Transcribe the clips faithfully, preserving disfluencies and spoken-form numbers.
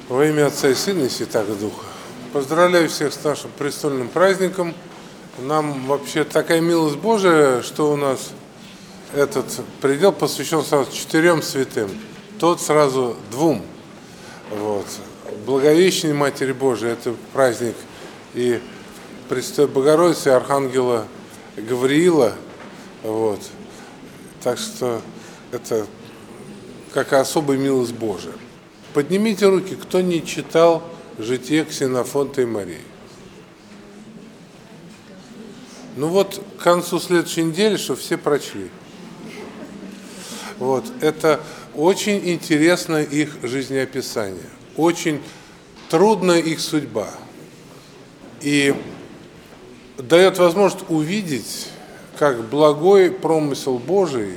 Во имя Отца и Сына и Святаго Духа. Поздравляю всех с нашим престольным праздником. Нам вообще такая милость Божия, что у нас этот предел посвящен сразу четырем святым. Тот сразу двум. Вот. Благовещение Матери Божией – это праздник и Пресвятой Богородицы, и Архангела Гавриила. Вот. Так что это как особая милость Божия. Поднимите руки, кто не читал «Житие Ксенофонта и Марии». Ну вот, к концу следующей недели, что все прочли. Вот, это очень интересное их жизнеописание, очень трудная их судьба. И дает возможность увидеть, как благой промысел Божий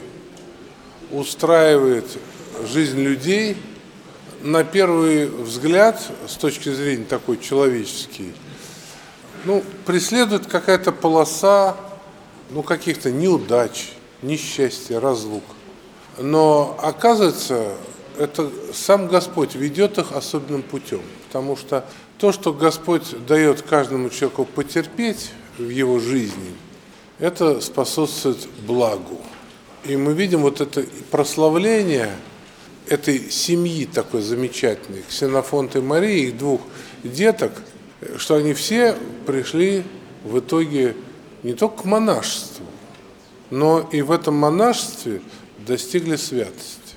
устраивает жизнь людей, на первый взгляд, с точки зрения такой человеческой, ну, преследует какая-то полоса, ну, каких-то неудач, несчастья, разлук. Но оказывается, это сам Господь ведет их особенным путем, потому что то, что Господь дает каждому человеку потерпеть в его жизни, это способствует благу. И мы видим вот это прославление этой семьи такой замечательной, Ксенофонта и Марии, их двух деток, что они все пришли в итоге не только к монашеству, но и в этом монашестве достигли святости.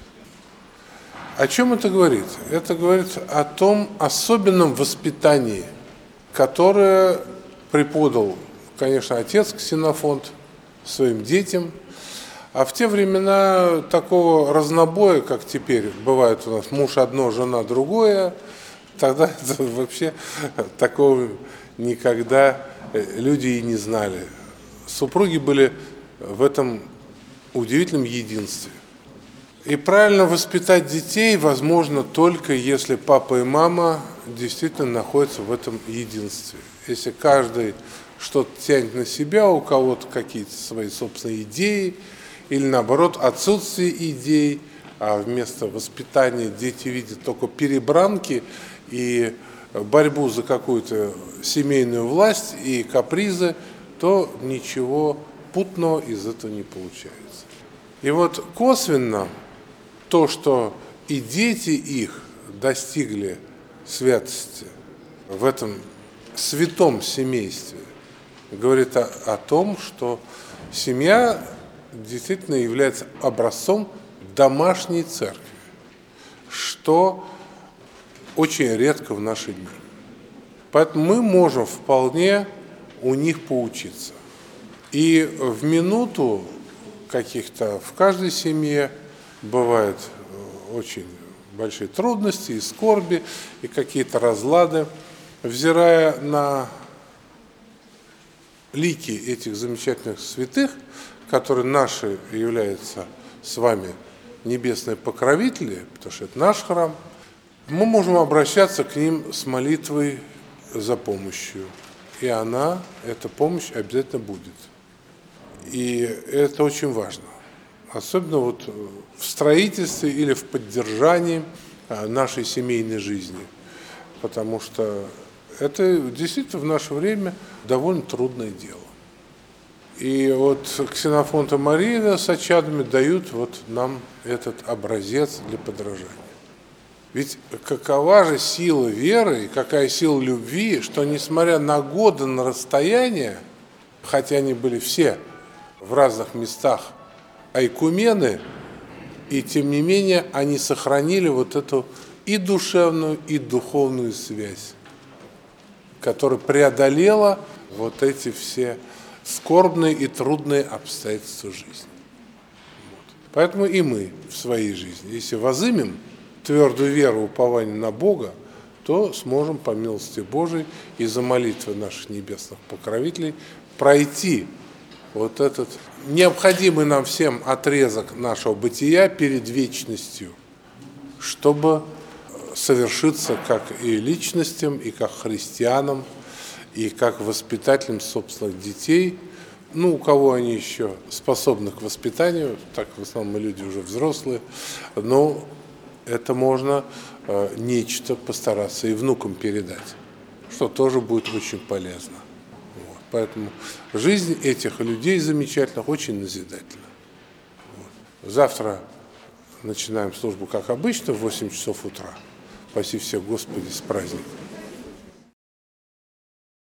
О чем это говорит? Это говорит о том особенном воспитании, которое преподал, конечно, отец Ксенофонт своим детям. А в те времена такого разнобоя, как теперь бывает у нас, муж одно, жена другое, тогда это вообще такого никогда люди и не знали. Супруги были в этом удивительном единстве. И правильно воспитать детей возможно только если папа и мама действительно находятся в этом единстве. Если каждый что-то тянет на себя, у кого-то какие-то свои собственные идеи, или наоборот отсутствие идей, а вместо воспитания дети видят только перебранки и борьбу за какую-то семейную власть и капризы, то ничего путного из этого не получается. И вот косвенно то, что и дети их достигли святости в этом святом семействе, говорит о, о том, что семья действительно является образцом домашней церкви, что очень редко в наши дни. Поэтому мы можем вполне у них поучиться. И в минуту каких-то в каждой семье бывают очень большие трудности и скорби, и какие-то разлады. Взирая на лики этих замечательных святых, которые наши являются с вами небесные покровители, потому что это наш храм, мы можем обращаться к ним с молитвой за помощью. И она, эта помощь обязательно будет. И это очень важно. Особенно вот в строительстве или в поддержании нашей семейной жизни. Потому что это действительно в наше время довольно трудное дело. И вот Ксенофонт и Мария с чадами дают вот нам этот образец для подражания. Ведь какова же сила веры и какая сила любви, что несмотря на годы, на расстояние, хотя они были все в разных местах айкумены, и тем не менее они сохранили вот эту и душевную, и духовную связь, которая преодолела вот эти все скорбные и трудные обстоятельства жизни. Вот. Поэтому и мы в своей жизни, если возымем твердую веру, упование на Бога, то сможем по милости Божией и за молитвы наших небесных покровителей пройти вот этот необходимый нам всем отрезок нашего бытия перед вечностью, чтобы совершиться как и личностям, и как христианам, и как воспитателям собственных детей, ну, у кого они еще способны к воспитанию, так в основном мы люди уже взрослые, но это можно э, нечто постараться и внукам передать, что тоже будет очень полезно. Вот. Поэтому жизнь этих людей замечательных очень назидательна. Вот. Завтра начинаем службу, как обычно, в восемь часов утра. Спаси всех, Господи, с праздником.